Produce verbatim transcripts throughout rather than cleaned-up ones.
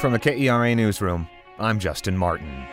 From the K E R A Newsroom, I'm Justin Martin.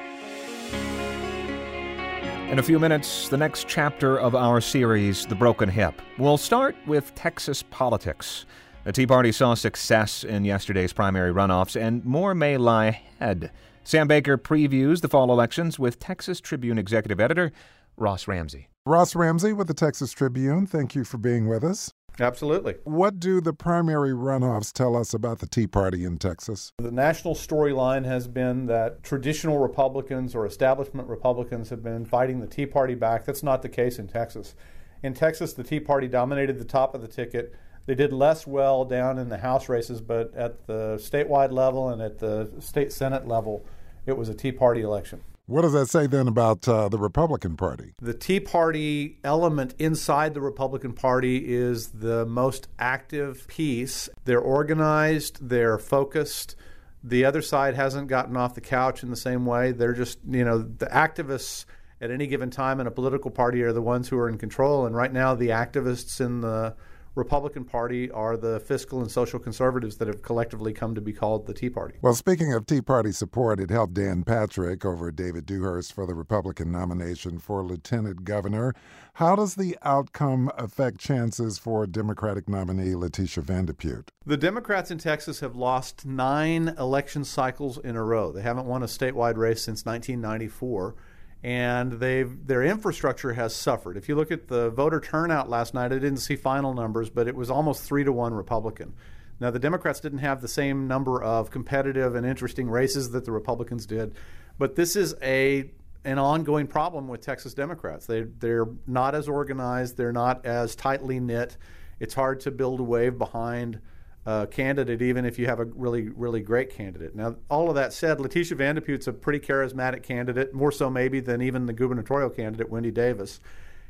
In a few minutes, the next chapter of our series, The Broken Hip. We'll start with Texas politics. The Tea Party saw success in yesterday's primary runoffs, and more may lie ahead. Sam Baker previews the fall elections with Texas Tribune executive editor Ross Ramsey. Ross Ramsey with the Texas Tribune, thank you for being with us. Absolutely. What do the primary runoffs tell us about the Tea Party in Texas? The national storyline has been that traditional Republicans or establishment Republicans have been fighting the Tea Party back. That's not the case in Texas. In Texas, the Tea Party dominated the top of the ticket. They did less well down in the House races, but at the statewide level and at the state Senate level, it was a Tea Party election. What does that say then about uh, the Republican Party? The Tea Party element inside the Republican Party is the most active piece. They're organized, they're focused. The other side hasn't gotten off the couch in the same way. They're just, you know, the activists at any given time in a political party are the ones who are in control. And right now, the activists in the Republican Party are the fiscal and social conservatives that have collectively come to be called the Tea Party. Well, speaking of Tea Party support, it helped Dan Patrick over David Dewhurst for the Republican nomination for lieutenant governor. How does the outcome affect chances for Democratic nominee Letitia Van de Putte? The Democrats in Texas have lost nine election cycles in a row. They haven't won a statewide race since nineteen ninety-four. And they've their infrastructure has suffered. If you look at the voter turnout last night, I didn't see final numbers, but it was almost three to one Republican. Now, the Democrats didn't have the same number of competitive and interesting races that the Republicans did, but this is a an ongoing problem with Texas Democrats. They they're not as organized, they're not as tightly knit. It's hard to build a wave behind Uh, candidate, even if you have a really, really great candidate. Now, all of that said, Letitia Van de Putte's a pretty charismatic candidate, more so maybe than even the gubernatorial candidate, Wendy Davis.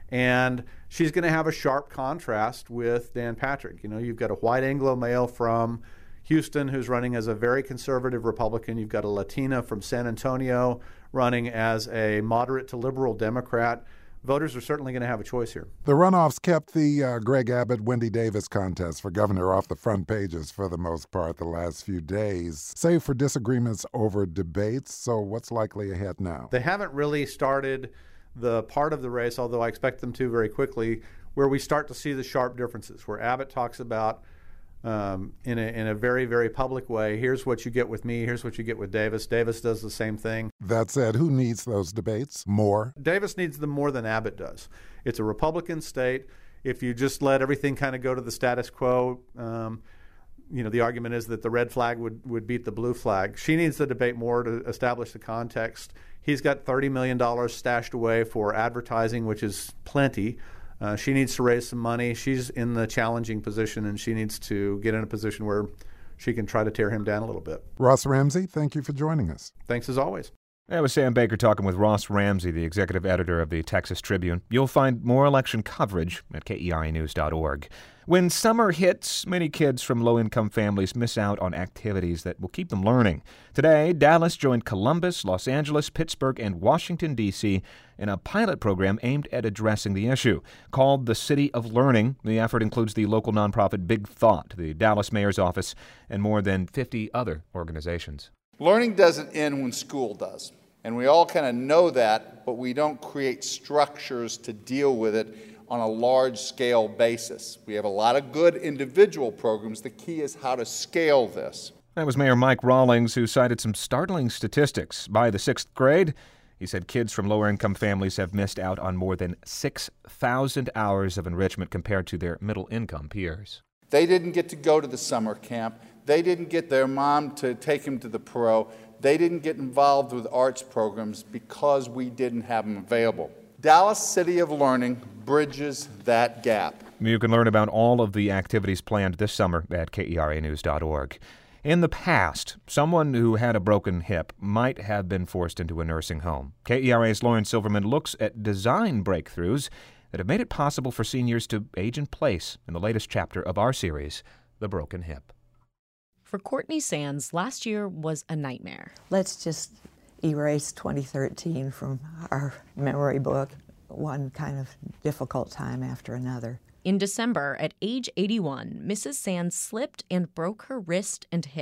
And she's going to have a sharp contrast with Dan Patrick. You know, you've got a white Anglo male from Houston who's running as a very conservative Republican. You've got a Latina from San Antonio running as a moderate to liberal Democrat. Voters are certainly going to have a choice here. The runoffs kept the uh, Greg Abbott-Wendy Davis contest for governor off the front pages for the most part the last few days, save for disagreements over debates. So what's likely ahead now? They haven't really started the part of the race, although I expect them to very quickly, where we start to see the sharp differences, where Abbott talks about Um, in, a, in a very, very public way, here's what you get with me, here's what you get with Davis. Davis does the same thing. That said, who needs those debates more? Davis needs them more than Abbott does. It's a Republican state. If you just let everything kind of go to the status quo, um, you know, the argument is that the red flag would, would beat the blue flag. She needs the debate more to establish the context. He's got thirty million dollars stashed away for advertising, which is plenty. Uh, she needs to raise some money. She's in the challenging position, and she needs to get in a position where she can try to tear him down a little bit. Ross Ramsey, thank you for joining us. Thanks as always. That was Sam Baker talking with Ross Ramsey, the executive editor of the Texas Tribune. You'll find more election coverage at K E R A news dot org. When summer hits, many kids from low-income families miss out on activities that will keep them learning. Today, Dallas joined Columbus, Los Angeles, Pittsburgh, and Washington, D C in a pilot program aimed at addressing the issue. Called the City of Learning, the effort includes the local nonprofit Big Thought, the Dallas Mayor's Office, and more than fifty other organizations. Learning doesn't end when school does. And we all kind of know that, but we don't create structures to deal with it on a large-scale basis. We have a lot of good individual programs. The key is how to scale this. That was Mayor Mike Rawlings, who cited some startling statistics. By the sixth grade, he said kids from lower-income families have missed out on more than six thousand hours of enrichment compared to their middle-income peers. They didn't get to go to the summer camp. They didn't get their mom to take them to the pro. They didn't get involved with arts programs because we didn't have them available. Dallas City of Learning bridges that gap. You can learn about all of the activities planned this summer at K E R A news dot org. In the past, someone who had a broken hip might have been forced into a nursing home. K E R A's Lauren Silverman looks at design breakthroughs that have made it possible for seniors to age in place in the latest chapter of our series, The Broken Hip. For Courtney Sands, last year was a nightmare. Let's just erase twenty thirteen from our memory book, one kind of difficult time after another. In December, at age eighty-one, Missus Sands slipped and broke her wrist and hip.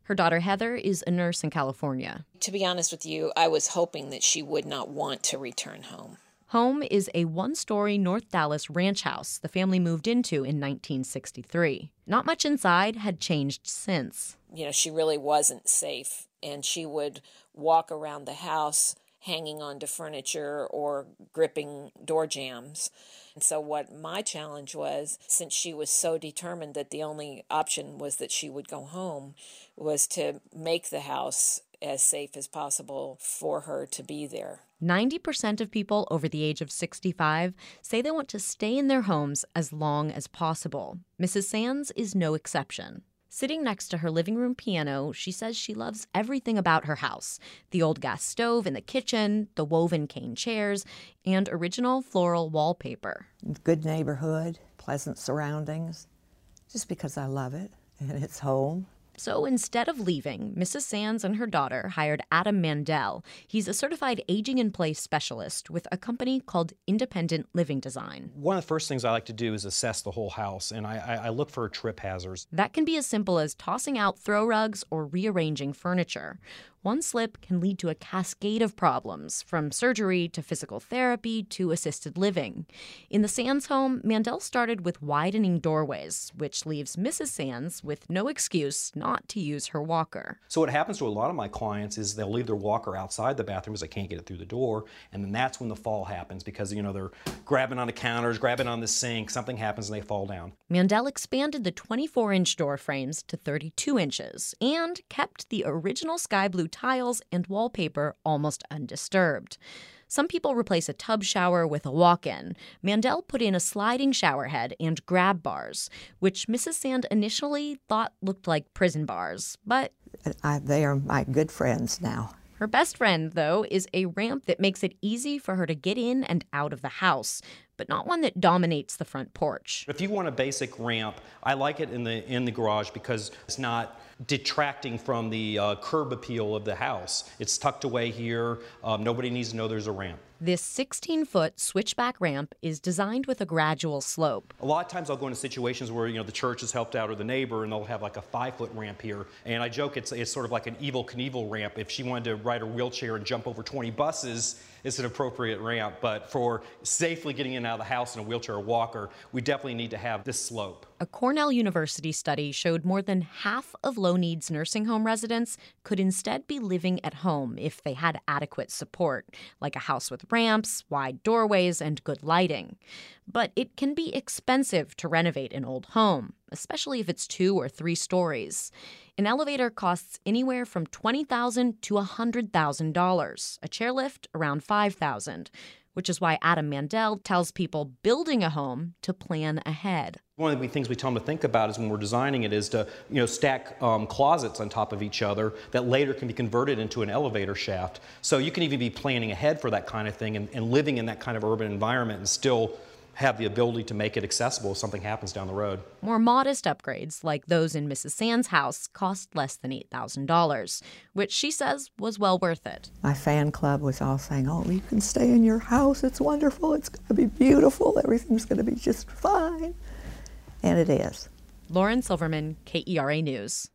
Her daughter Heather is a nurse in California. To be honest with you, I was hoping that she would not want to return home. Home is a one-story North Dallas ranch house the family moved into in nineteen sixty-three. Not much inside had changed since. You know, she really wasn't safe, and she would walk around the house hanging onto furniture or gripping door jambs. And so what my challenge was, since she was so determined that the only option was that she would go home, was to make the house as safe as possible for her to be there. ninety percent of people over the age of sixty-five say they want to stay in their homes as long as possible. Missus Sands is no exception. Sitting next to her living room piano, she says she loves everything about her house. The old gas stove in the kitchen, the woven cane chairs, and original floral wallpaper. Good neighborhood, pleasant surroundings, just because I love it and it's home. So instead of leaving, Missus Sands and her daughter hired Adam Mandel. He's a certified aging-in-place specialist with a company called Independent Living Design. One of the first things I like to do is assess the whole house, and I, I, I look for trip hazards. That can be as simple as tossing out throw rugs or rearranging furniture. One slip can lead to a cascade of problems, from surgery to physical therapy to assisted living. In the Sands home, Mandel started with widening doorways, which leaves Missus Sands with no excuse not to use her walker. So what happens to a lot of my clients is they'll leave their walker outside the bathroom because they can't get it through the door, and then that's when the fall happens because, you know, they're grabbing on the counters, grabbing on the sink, something happens and they fall down. Mandel expanded the twenty-four inch door frames to thirty-two inches and kept the original sky blue tiles and wallpaper almost undisturbed. Some people replace a tub shower with a walk-in. Mandel put in a sliding shower head and grab bars, which Missus Sand initially thought looked like prison bars, but I, they are my good friends now. Her best friend, though, is a ramp that makes it easy for her to get in and out of the house, but not one that dominates the front porch. If you want a basic ramp, I like it in the in the garage because it's not detracting from the uh, curb appeal of the house. It's tucked away here. Um, nobody needs to know there's a ramp. This sixteen-foot switchback ramp is designed with a gradual slope. A lot of times I'll go into situations where, you know, the church has helped out or the neighbor, and they'll have like a five-foot ramp here. And I joke it's, it's sort of like an Evel Knievel ramp. If she wanted to ride her wheelchair and jump over twenty buses, it's an appropriate ramp. But for safely getting in and out of the house in a wheelchair or walker, we definitely need to have this slope. A Cornell University study showed more than half of low-needs nursing home residents could instead be living at home if they had adequate support, like a house with ramps, wide doorways, and good lighting. But it can be expensive to renovate an old home, especially if it's two or three stories. An elevator costs anywhere from twenty thousand dollars to one hundred thousand dollars, a chairlift around five thousand dollars, which is why Adam Mandel tells people building a home to plan ahead. One of the things we tell them to think about is when we're designing it is to, you know, stack um, closets on top of each other that later can be converted into an elevator shaft. So you can even be planning ahead for that kind of thing and, and living in that kind of urban environment and still have the ability to make it accessible if something happens down the road. More modest upgrades, like those in Missus Sand's house, cost less than eight thousand dollars, which she says was well worth it. My fan club was all saying, oh, you can stay in your house. It's wonderful. It's going to be beautiful. Everything's going to be just fine. And it is. Lauren Silverman, K E R A News.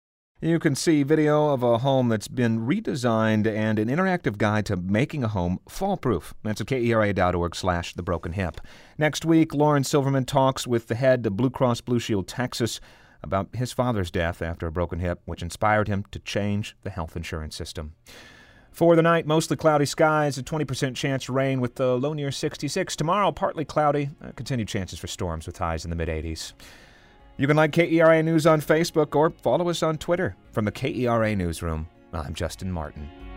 You can see video of a home that's been redesigned and an interactive guide to making a home fall-proof. That's at kera.org slash the broken hip. Next week, Lauren Silverman talks with the head of Blue Cross Blue Shield Texas about his father's death after a broken hip, which inspired him to change the health insurance system. For the night, mostly cloudy skies, a twenty percent chance of rain with the low near sixty-six. Tomorrow, partly cloudy, uh, continued chances for storms with highs in the mid-eighties. You can like K E R A News on Facebook or follow us on Twitter. From the K E R A Newsroom, I'm Justin Martin.